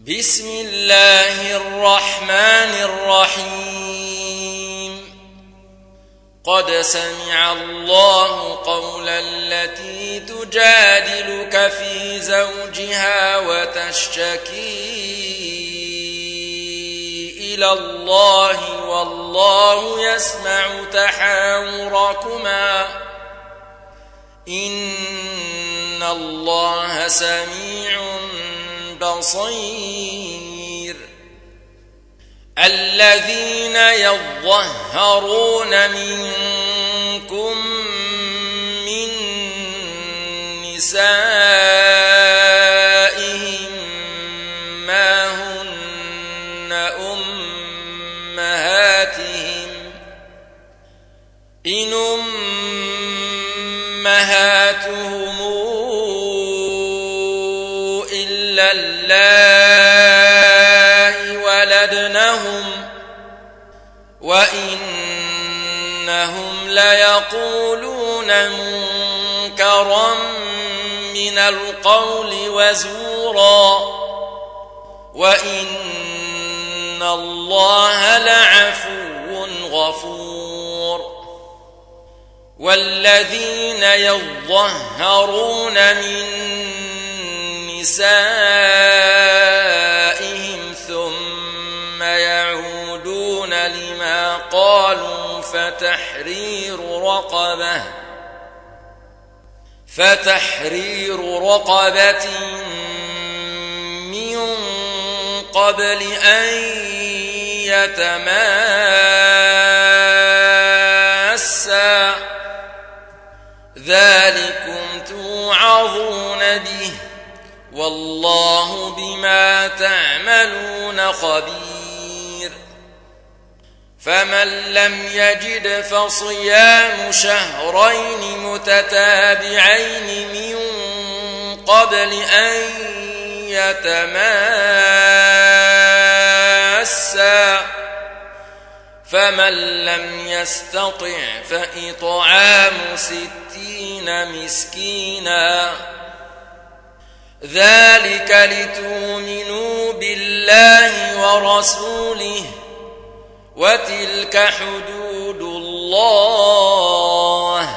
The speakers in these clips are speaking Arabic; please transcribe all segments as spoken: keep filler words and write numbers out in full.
بسم الله الرحمن الرحيم قد سمع الله قول التي تجادلك في زوجها وتشتكي إلى الله والله يسمع تحاوركما إن الله سميع بصير الذين يظهرون منكم من نسائهم ما هن أمهاتهم إن أمهاتهم إلا اللائي ولدنهم وإنهم ليقولون منكرا من القول وزورا وإن الله لعفو غفور والذين يظهرون من نسائهم ثم يعودون لما قالوا فتحرير رقبة فتحرير رقبة من قبل أن يتماسا ذلكم توعظون به والله بما تعملون خبير فمن لم يجد فصيام شهرين متتابعين من قبل أن يتماسا فمن لم يستطع فإطعام ستين مسكينا ذلك لتؤمنوا بالله ورسوله وتلك حدود الله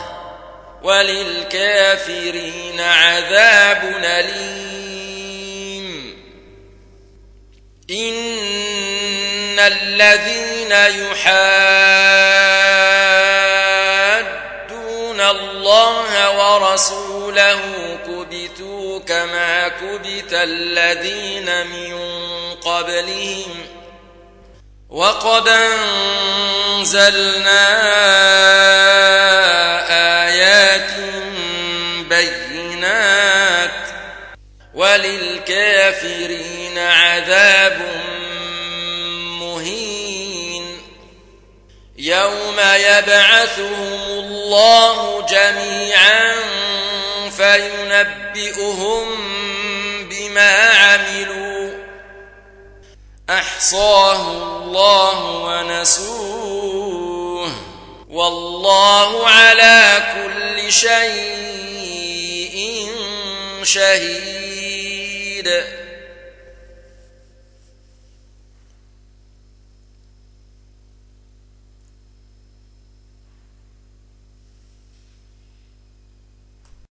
وللكافرين عذاب أليم إن الذين يحادون الله ورسوله كبتوا كما كبت الذين من قبلهم وقد أنزلنا آيات بينات وللكافرين عذاب مهين يوم يبعثهم الله جميعا فينبئهم بما عملوا أحصاه الله ونسوه والله على كل شيء شهيد